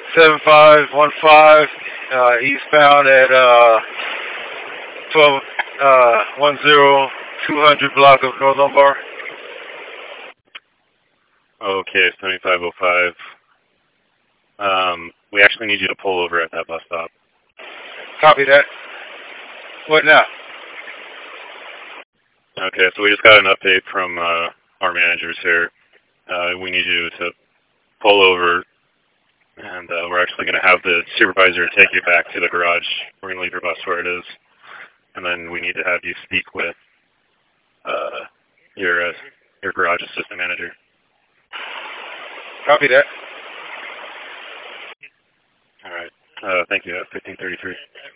7515, eastbound at 200 block of North Lombard. Okay, 7505. We actually need you to pull over at that bus stop. Copy that. What now? Okay, so we just got an update from our managers here. We need you to pull over, and we're actually going to have the supervisor take you back to the garage. We're going to leave your bus where it is, and then we need to have you speak with your garage assistant manager. Copy that. All right. Thank you. 1533.